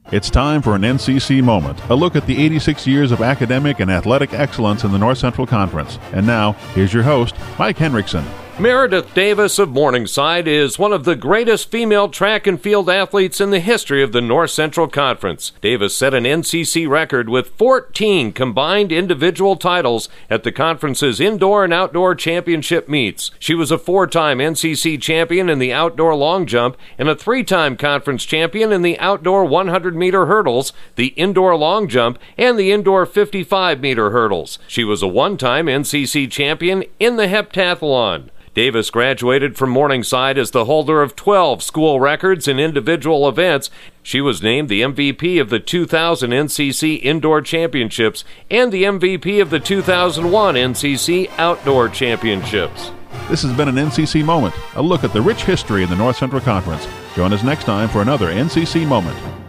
It's time for an NCC Moment, a look at the 86 years of academic and athletic excellence in the North Central Conference. And now, here's your host, Mike Henriksen. Meredith Davis of Morningside is one of the greatest female track and field athletes in the history of the North Central Conference. Davis set an NCC record with 14 combined individual titles at the conference's indoor and outdoor championship meets. She was a 4-time NCC champion in the outdoor long jump and a 3-time conference champion in the outdoor 100-meter hurdles, the indoor long jump, and the indoor 55-meter hurdles. She was a 1-time NCC champion in the heptathlon. Davis graduated from Morningside as the holder of 12 school records in individual events. She was named the MVP of the 2000 NCC Indoor Championships and the MVP of the 2001 NCC Outdoor Championships. This has been an NCC Moment, a look at the rich history in the North Central Conference. Join us next time for another NCC Moment.